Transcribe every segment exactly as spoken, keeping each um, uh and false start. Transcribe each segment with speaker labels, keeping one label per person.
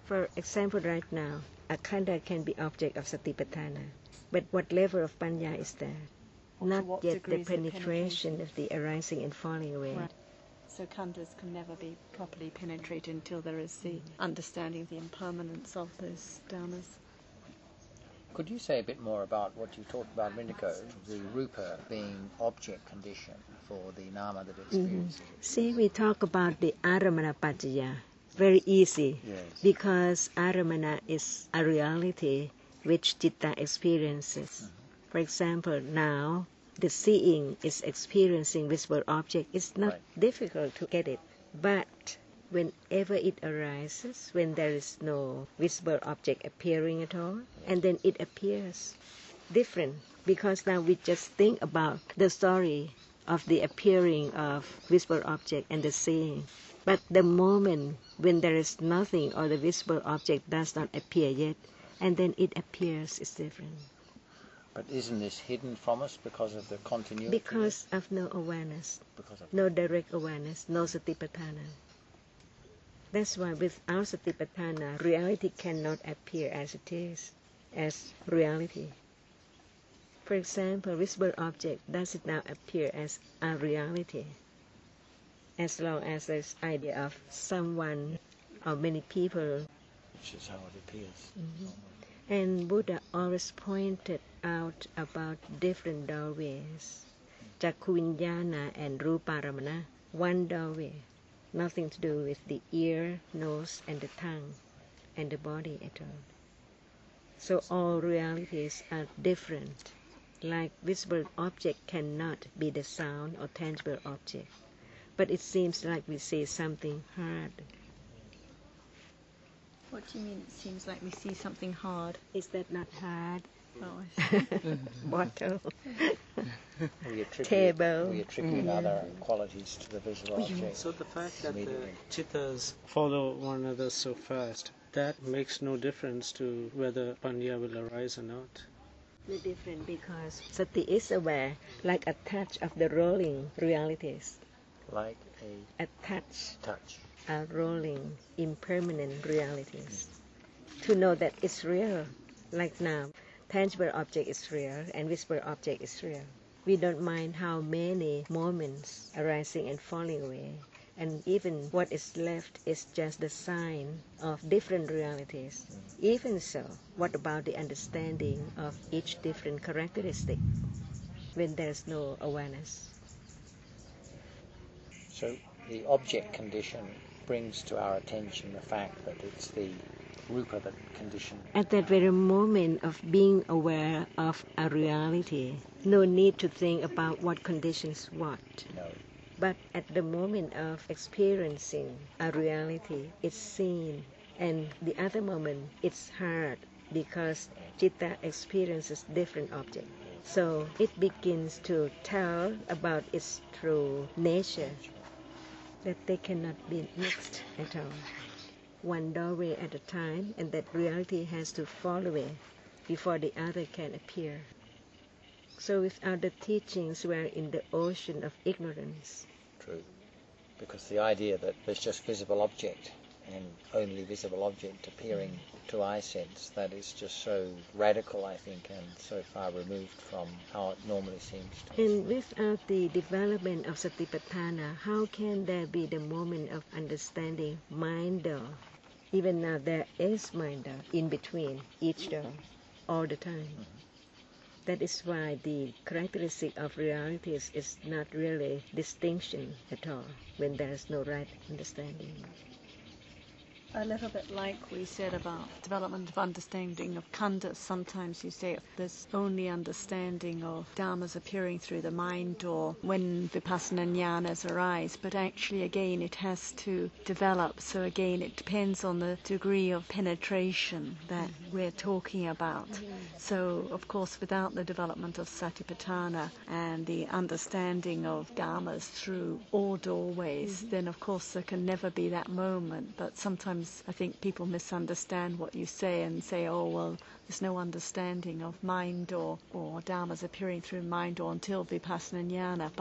Speaker 1: For example, right now, a khanda can be object of satipatthana. But what level of panya is there?
Speaker 2: Or
Speaker 1: Not yet the penetration,
Speaker 2: penetration
Speaker 1: of the arising and falling away.
Speaker 2: Right. So khandhas can never be properly penetrated until there is the understanding of the impermanence of those dharmas.
Speaker 3: Could you say a bit more about what you talked about a minute ago, the rupa being object condition for the nama that experiences
Speaker 1: Mm-hmm.
Speaker 3: it?
Speaker 1: See, we talk about the aramana paccaya. Very easy.
Speaker 3: Yes.
Speaker 1: Because aramana is a reality which citta experiences. Mm-hmm. For example, now the seeing is experiencing visible object. It's not
Speaker 3: Right.
Speaker 1: difficult to get it. But whenever it arises, when there is no visible object appearing at all, and then it appears different, because now we just think about the story of the appearing of visible object and the seeing. But the moment when there is nothing or the visible object does not appear yet, and then it appears, is different.
Speaker 3: But isn't this hidden from us because of the continuity?
Speaker 1: Because of no awareness,
Speaker 3: Because of
Speaker 1: no direct awareness, no satipatthana. That's why without satipatthana, reality cannot appear as it is, as reality. For example, visible object, does it now appear as a reality? As long as there's idea of someone or many people.
Speaker 3: Which is how it appears.
Speaker 1: Mm-hmm. And Buddha always pointed out about different doorways, Chakkuviññāna and Ruparamana, one doorway, nothing to do with the ear, nose, and the tongue, and the body at all. So all realities are different. Like visible object cannot be the sound or tangible object, but it seems like we see something hard.
Speaker 2: What do you mean it seems like we see something hard?
Speaker 1: Is that not hard?
Speaker 2: Oh,
Speaker 1: Bottle,
Speaker 3: We attribute,
Speaker 1: table.
Speaker 3: we attribute
Speaker 1: Mm.
Speaker 3: other qualities to the visual object.
Speaker 4: So the fact that the
Speaker 3: immediately.
Speaker 4: chittas follow one another so fast, that makes no difference to whether panya will arise or not.
Speaker 1: No different, because sati is aware, like a touch of the rolling realities.
Speaker 3: Like a
Speaker 1: A touch,
Speaker 3: touch.
Speaker 1: a rolling, impermanent realities. To know that it's real, like now, tangible object is real and visible object is real. We don't mind how many moments arising and falling away, and even what is left is just the sign of different realities. Even so, what about the understanding of each different characteristic when there's no awareness?
Speaker 3: So the object condition brings to our attention the fact that it's the rupa that condition.
Speaker 1: At that very moment of being aware of a reality, no need to think about what conditions what.
Speaker 3: No.
Speaker 1: But at the moment of experiencing a reality, it's seen, and the other moment it's heard, because citta experiences different objects. So it begins to tell about its true nature, that they cannot be mixed at all. One doorway at a time, and that reality has to fall away before the other can appear. So without the teachings, we are in the ocean of ignorance.
Speaker 3: True. Because the idea that there's just visible object and only visible object appearing to eye sense, that is just so radical, I think, and so far removed from how it normally seems to us.
Speaker 1: And without the development of satipatthana, how can there be the moment of understanding mind door? Even now there is mind door in between each door, all the time. Mm-hmm. That is why the characteristic of realities is not really distinction at all, when there is no right understanding.
Speaker 2: a little bit like we said about development of understanding of khandhas. Sometimes you say there's only understanding of dharmas appearing through the mind or when vipassana jnanas arise, but actually again it has to develop. So again it depends on the degree of penetration that we're talking about. So of course without the development of satipatthana and the understanding of dharmas through all doorways, mm-hmm. then of course there can never be that moment. But sometimes I think people misunderstand what you say and say, oh, well, there's no understanding of mind or, or dharmas appearing through mind or until vipassana jnana. But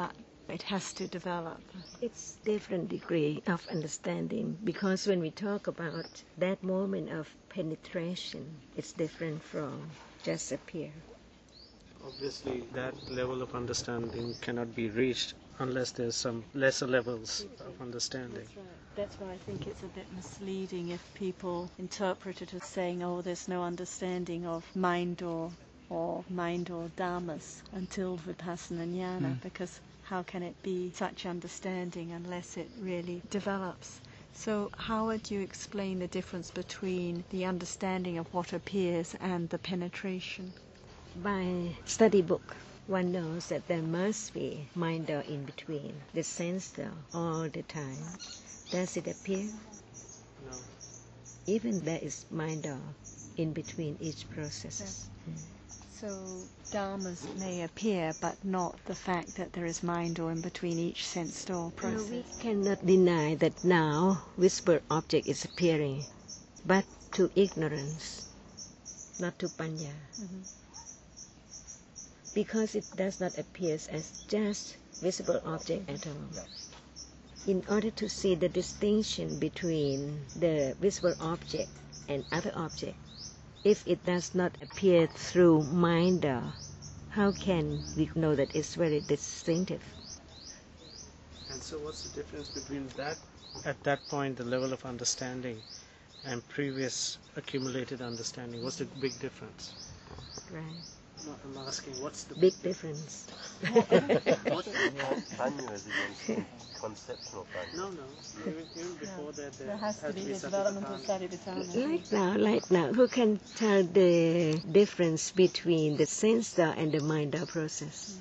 Speaker 2: It has to develop.
Speaker 1: It's different degree of understanding, because when we talk about that moment of penetration, it's different from just appear.
Speaker 4: Obviously, that level of understanding cannot be reached unless there's some lesser levels of understanding.
Speaker 2: That's right. That's why I think it's a bit misleading if people interpret it as saying, oh, there's no understanding of mind or or mind or dharmas until Vipassana Jnana, mm. because how can it be such understanding unless it really develops? So how would you explain the difference between the understanding of what appears and the penetration?
Speaker 1: By study book, one knows that there must be mind door in between, the sense door all the time. Does it appear?
Speaker 4: No.
Speaker 1: Even there is mind door in between each process.
Speaker 2: Yes. Mm. So dharmas may appear, but not the fact that there is mind door in between each sense door process.
Speaker 1: No, we cannot deny that now visible object is appearing, but to ignorance, not to panya. Mm-hmm. Because it does not appear as just visible object at all. In order to see the distinction between the visible object and other object, if it does not appear through mind, how can we know that it's very distinctive?
Speaker 4: And so what's the difference between that, at that point, the level of understanding, and previous accumulated understanding? What's the big difference?
Speaker 1: Right.
Speaker 4: I'm asking, what's the
Speaker 1: big difference?
Speaker 5: What's Panya is against conceptual Panya?
Speaker 4: No, no. Even, even before no. that, there,
Speaker 2: there has, has to be the development of Satipatthana.
Speaker 1: Like now, like now, who can tell the difference between the sense door and the mind door process?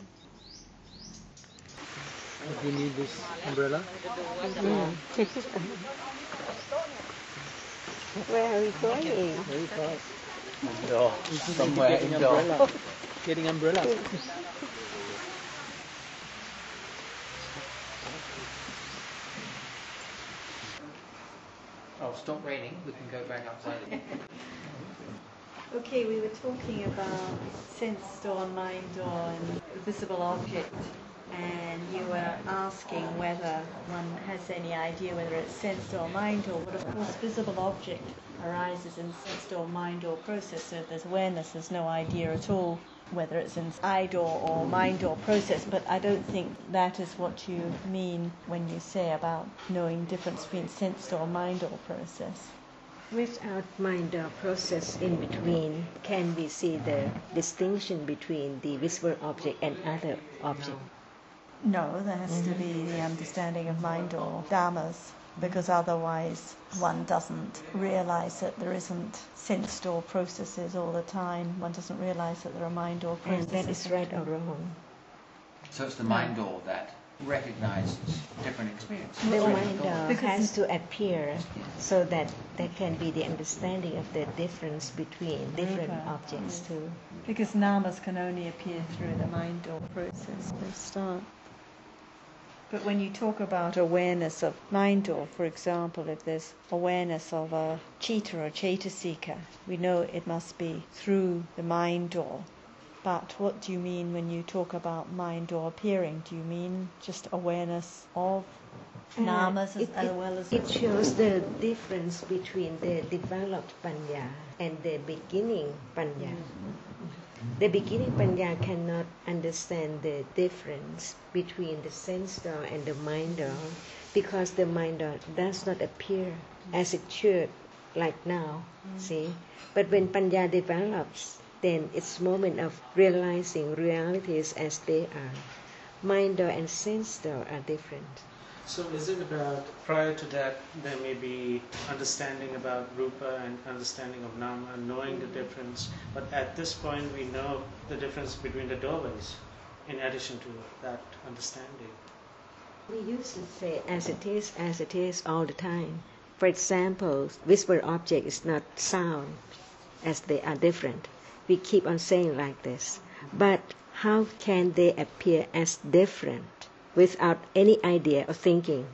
Speaker 4: Mm. Do you need this umbrella?
Speaker 1: Yeah. Where are we going?
Speaker 4: Very fast.
Speaker 3: No, somewhere
Speaker 4: getting umbrella. Getting umbrella.
Speaker 3: Oh, stop raining. We can go back outside.
Speaker 2: Okay, we were talking about sense door, mind door, and visible object, and you were asking whether one has any idea whether it's sense door, mind door. But of course, visible object arises in sense door, mind door process. So if there's awareness, there's no idea at all whether it's in eye door or mind door process. But I don't think that is what you mean when you say about knowing difference between sense door, mind door process.
Speaker 1: Without mind door process in between, can we see the distinction between the visible object and other object?
Speaker 2: No, there has mm-hmm. to be the understanding of mind or dharmas, because otherwise one doesn't realize that there isn't sense door processes all the time. One doesn't realize that there are mind door processes.
Speaker 1: And that is right or wrong.
Speaker 3: So it's the mind door that recognizes different experiences.
Speaker 1: The mind door has to appear so that there can be the understanding of the difference between different okay. objects
Speaker 2: yes.
Speaker 1: too.
Speaker 2: Because namas can only appear through the mind door process. Let's start. But when you talk about awareness of mind door, for example, if there's awareness of a chitta or chaitasika, we know it must be through the mind door. But what do you mean when you talk about mind door appearing? Do you mean just awareness of uh, namas as,
Speaker 1: it,
Speaker 2: as
Speaker 1: it,
Speaker 2: well as...
Speaker 1: It shows the difference between the developed panya and the beginning panya. Mm-hmm. The beginning panya cannot understand the difference between the sense door and the mind door, because the mind door does not appear as it should, like now, mm. see. But when panya develops, then it's moment of realizing realities as they are. Mind door and sense door are different.
Speaker 4: So is it about, prior to that, there may be understanding about rupa and understanding of nama, and knowing the difference, but at this point we know the difference between the doorways, in addition to that understanding?
Speaker 1: We used to say as it is, as it is all the time. For example, visible object is not sound, as they are different. We keep on saying like this. But how can they appear as different without any idea of thinking?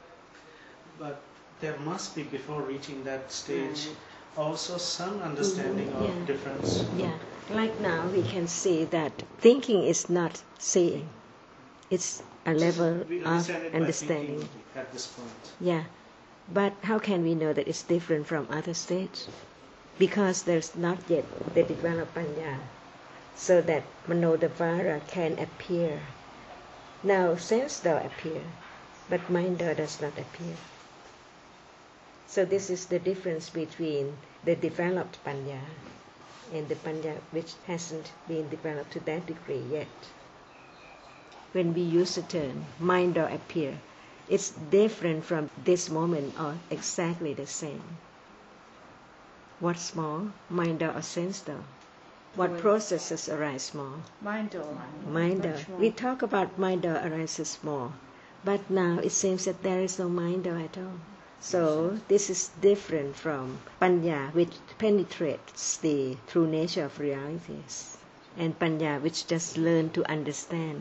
Speaker 4: But there must be, before reaching that stage, also some understanding mm-hmm. of
Speaker 1: yeah.
Speaker 4: difference.
Speaker 1: Yeah, like now we can see that thinking is not seeing. It's a level
Speaker 4: we
Speaker 1: of
Speaker 4: understand it by
Speaker 1: understanding.
Speaker 4: thinking at this point.
Speaker 1: Yeah, but how can we know that it's different from other states? Because there's not yet the developed panya, so that manodavara can appear. Now sense door appear, but mind door does not appear. So this is the difference between the developed panya and the panya which hasn't been developed to that degree yet. When we use the term mind door appear, it's different from this moment or exactly the same. What's more, mind door or sense door? What processes arise more?
Speaker 2: Mind door.
Speaker 1: Mind door.
Speaker 2: Much more.
Speaker 1: We talk about mind door arises more, but now it seems that there is no mind door at all. So this is different from panya, which penetrates the true nature of realities, and panya, which just learn to understand.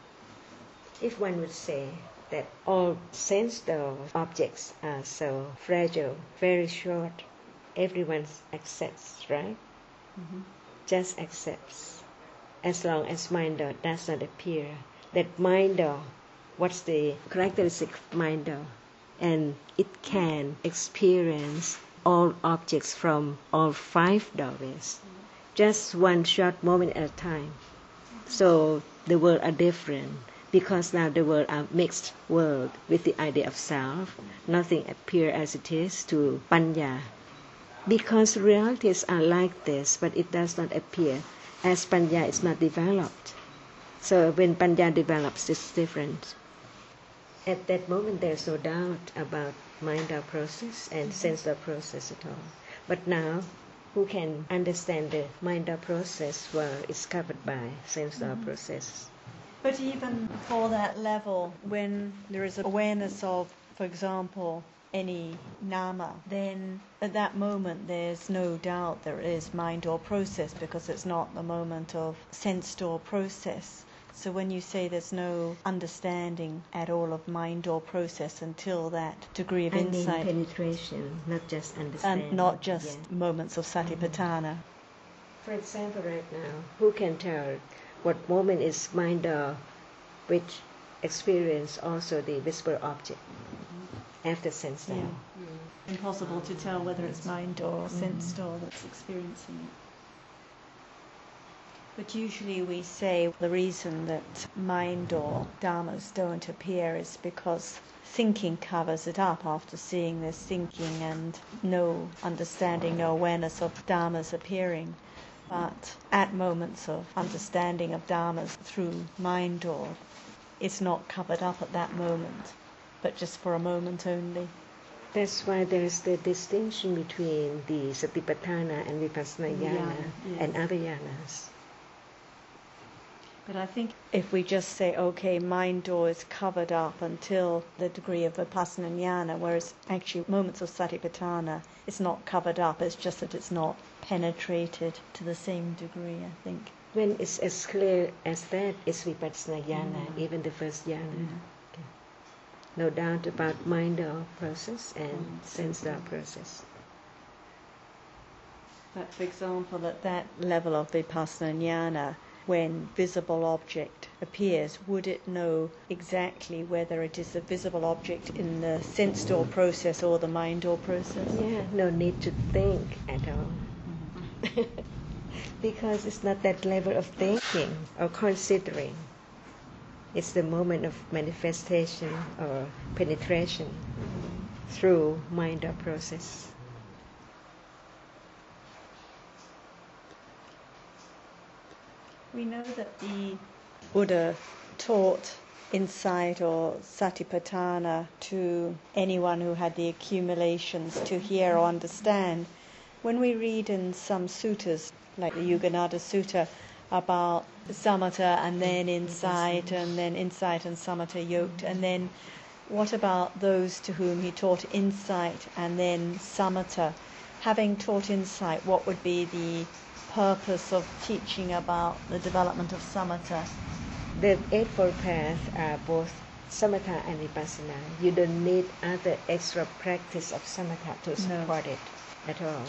Speaker 1: If one would say that all sense door objects are so fragile, very short, everyone accepts, right?
Speaker 2: Mm-hmm.
Speaker 1: Just accepts. As long as mind door does not appear, that mind door, what's the characteristic of mind door? And it can experience all objects from all five doorways, just one short moment at a time. So the world are different, because now the world are mixed world with the idea of self. Nothing appear as it is to panya. Because realities are like this, but it does not appear as panya is not developed. So when panya develops, it's different. At that moment, there's no doubt about mind-door process and sense-door process at all. But now, who can understand the mind-door process while it's covered by sense-door mm-hmm. process?
Speaker 2: But even for that level, when there is awareness of, for example, any nama, then at that moment there's no doubt there is mind-door process, because it's not the moment of sense-door process. So when you say there's no understanding at all of mind-door process until that degree of
Speaker 1: I
Speaker 2: insight.
Speaker 1: mean penetration, not just understanding.
Speaker 2: And not just
Speaker 1: yeah.
Speaker 2: moments of satipatthana.
Speaker 1: For example, right now, who can tell what moment is mind-door which experience also the visible object mm-hmm. after sense-door?
Speaker 2: Yeah. Mm-hmm. Impossible to tell whether it's mind-door or mm-hmm. sense-door that's experiencing it. But usually we say the reason that mind or dharmas don't appear is because thinking covers it up. After seeing this thinking and no understanding, no awareness of dharmas appearing. But at moments of understanding of dharmas through mind or, it's not covered up at that moment, but just for a moment only.
Speaker 1: That's why there is the distinction between the satipatthana and vipassana jnana
Speaker 2: yeah, yes.
Speaker 1: and other jnanas.
Speaker 2: But I think if we just say, okay, mind door is covered up until the degree of vipassana jnana, whereas actually moments of satipatthana, it's not covered up, it's just that it's not penetrated to the same degree, I think.
Speaker 1: When it's as clear as that, it's vipassana jnana,
Speaker 2: Mm.
Speaker 1: even the first jnana.
Speaker 2: Mm.
Speaker 1: Okay. No doubt about mind door process and
Speaker 2: Mm.
Speaker 1: sense door process.
Speaker 2: But for example, at that level of vipassana jnana, when visible object appears, would it know exactly whether it is a visible object in the sense door process or the mind door process?
Speaker 1: Yeah, no need to think at all. Mm-hmm. Because it's not that level of thinking or considering. It's the moment of manifestation or penetration mm-hmm. through mind door process.
Speaker 2: We know that the Buddha taught insight or satipatthana to anyone who had the accumulations to hear or understand. When we read in some suttas, like the Yuganada Sutta, about samatha and then insight, and then insight and samatha yoked, and then what about those to whom he taught insight and then samatha? Having taught insight, what would be the purpose of teaching about the development of samatha?
Speaker 1: The Eightfold Path are both samatha and vipassana. You don't need other extra practice of samatha to support no. it at all.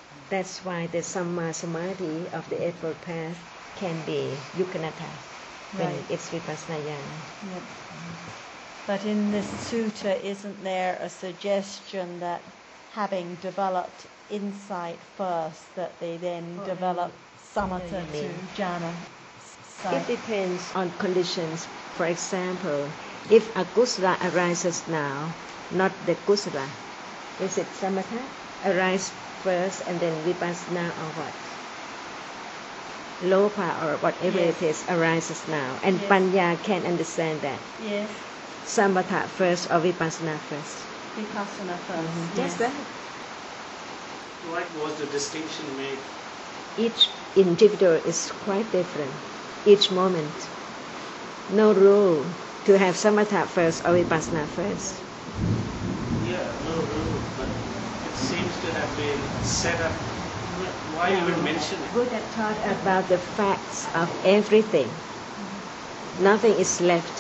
Speaker 1: That's why the Samma Samadhi of the Eightfold Path can be Yukanatha. when
Speaker 2: Right.
Speaker 1: it's vipassana jnana.
Speaker 2: Yep. But in this sutta, isn't there a suggestion that having developed insight first, that they then
Speaker 1: Oh,
Speaker 2: develop samatha
Speaker 1: yeah, you
Speaker 2: to
Speaker 1: mean.
Speaker 2: jhana?
Speaker 1: It depends on conditions. For example, if a kusala arises now, not the kusala, is it samatha? Arise first and then vipassana or what? Lopa or whatever
Speaker 2: Yes.
Speaker 1: it is arises now. And
Speaker 2: Yes.
Speaker 1: Panya can understand that.
Speaker 2: Yes,
Speaker 1: Samatha first or vipassana first.
Speaker 2: vipassana first.
Speaker 1: Just
Speaker 2: yes.
Speaker 1: that.
Speaker 4: What was the distinction made?
Speaker 1: Each individual is quite different. Each moment. No rule to have samatha first or vipassana first.
Speaker 4: Yeah, no rule, but it seems to have been set up. Why even mention it?
Speaker 1: Buddha taught about the facts of everything. Nothing is left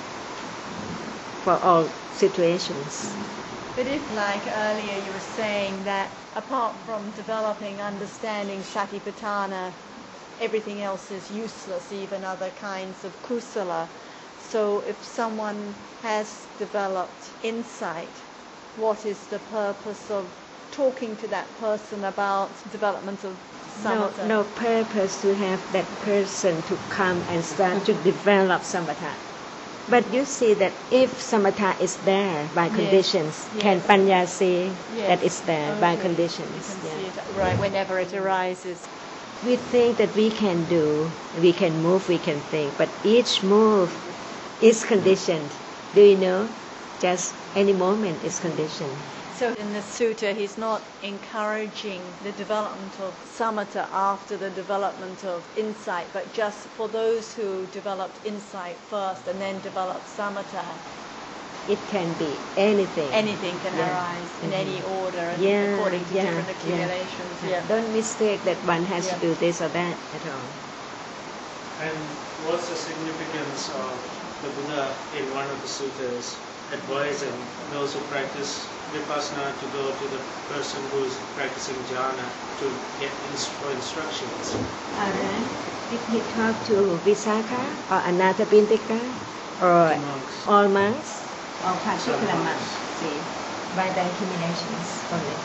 Speaker 1: for all situations.
Speaker 2: But if, like earlier, you were saying that apart from developing understanding satipatthana, everything else is useless, even other kinds of kusala. So if someone has developed insight, what is the purpose of talking to that person about development of
Speaker 1: No,
Speaker 2: samatha?
Speaker 1: no purpose to have that person to come and start to develop samatha. But you see that if samatha is there by
Speaker 2: Yes,
Speaker 1: conditions,
Speaker 2: yes.
Speaker 1: can panya see
Speaker 2: Yes.
Speaker 1: that it's there by
Speaker 2: Okay.
Speaker 1: conditions?
Speaker 2: You can
Speaker 1: Yeah.
Speaker 2: see it, right, whenever it arises.
Speaker 1: We think that we can do, we can move, we can think, but each move is conditioned. Do you know? Just any moment is conditioned.
Speaker 2: So in the sutta, he's not encouraging the development of samatha after the development of insight, but just for those who developed insight first and then developed samatha,
Speaker 1: It can be anything.
Speaker 2: anything can
Speaker 1: Yeah.
Speaker 2: arise in any order and
Speaker 1: Yeah,
Speaker 2: according to
Speaker 1: yeah,
Speaker 2: different
Speaker 1: yeah.
Speaker 2: accumulations. Yeah.
Speaker 1: Don't mistake that one has
Speaker 2: Yeah.
Speaker 1: to do this or that at all.
Speaker 4: And what's the significance of the Buddha in one of the suttas advising those who practice vipassana to go to the person who is practicing jhana to get ins- for instructions?
Speaker 1: Alright. Did he talk to Visakha or Anathapindika or
Speaker 4: The monks.
Speaker 1: all monks or particular
Speaker 4: Some
Speaker 1: monks?
Speaker 4: monks.
Speaker 1: See, by the accumulations only.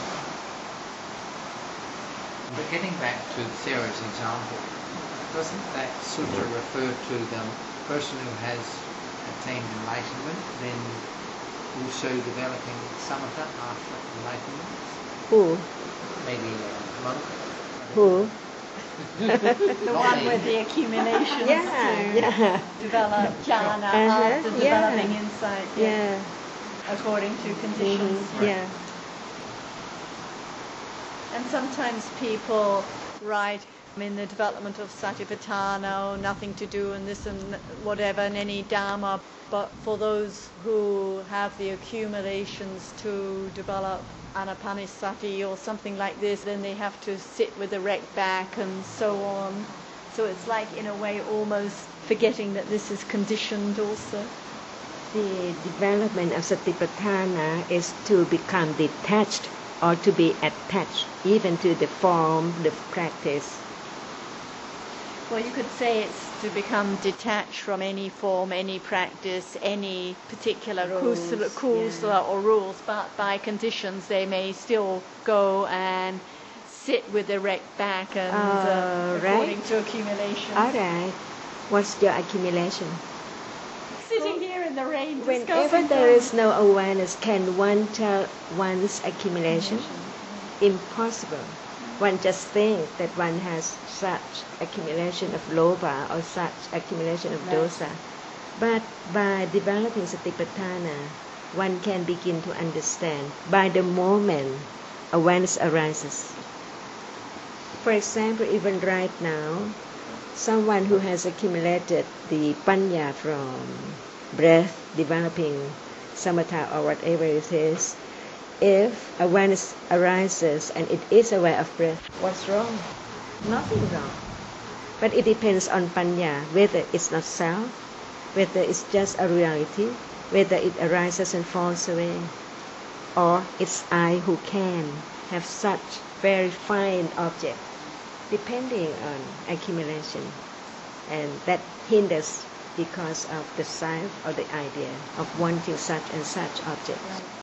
Speaker 6: But getting back to Sarah's example, doesn't that sutta refer to the person who has attained enlightenment, then also developing samatha after enlightenment?
Speaker 1: Who?
Speaker 6: Maybe a monk?
Speaker 1: Who?
Speaker 2: The
Speaker 6: Not
Speaker 2: one
Speaker 6: me.
Speaker 2: with the accumulations
Speaker 1: Yeah,
Speaker 2: to
Speaker 1: yeah,
Speaker 2: develop jhana
Speaker 1: Uh-huh,
Speaker 2: after
Speaker 1: yeah.
Speaker 2: developing insight,
Speaker 1: yeah.
Speaker 2: according to conditions.
Speaker 1: Mhm, yeah.
Speaker 2: And sometimes people write in the development of satipatthana, oh, nothing to do and this and whatever, and any dharma. But for those who have the accumulations to develop anapanasati or something like this, then they have to sit with erect back and so on. So it's like, in a way, almost forgetting that this is conditioned also.
Speaker 1: The development of satipatthana is to become detached or to be attached even to the form, the practice.
Speaker 2: Well, you could say it's to become detached from any form, any practice, any particular
Speaker 1: Rules,
Speaker 2: kusala, kusala
Speaker 1: yeah.
Speaker 2: or rules, but by conditions they may still go and sit with erect back and uh,
Speaker 1: Uh,
Speaker 2: according
Speaker 1: right.
Speaker 2: to accumulation.
Speaker 1: Alright. What's your accumulation?
Speaker 2: Sitting here in the rain
Speaker 1: Whenever
Speaker 2: discussing
Speaker 1: there
Speaker 2: them.
Speaker 1: is no awareness, can one tell one's accumulation? Impossible. One just think that one has such accumulation of loba or such accumulation of
Speaker 2: Right.
Speaker 1: dosa. But by developing satipatthana, one can begin to understand by the moment awareness arises. For example, even right now, someone who has accumulated the panya from breath, developing samatha or whatever it is, if awareness arises and it is aware of breath, what's wrong? Nothing wrong. But it depends on panya, whether it's not self, whether it's just a reality, whether it arises and falls away, or it's I who can have such very fine object, depending on accumulation. and that hinders because of the self or the idea of wanting such and such object.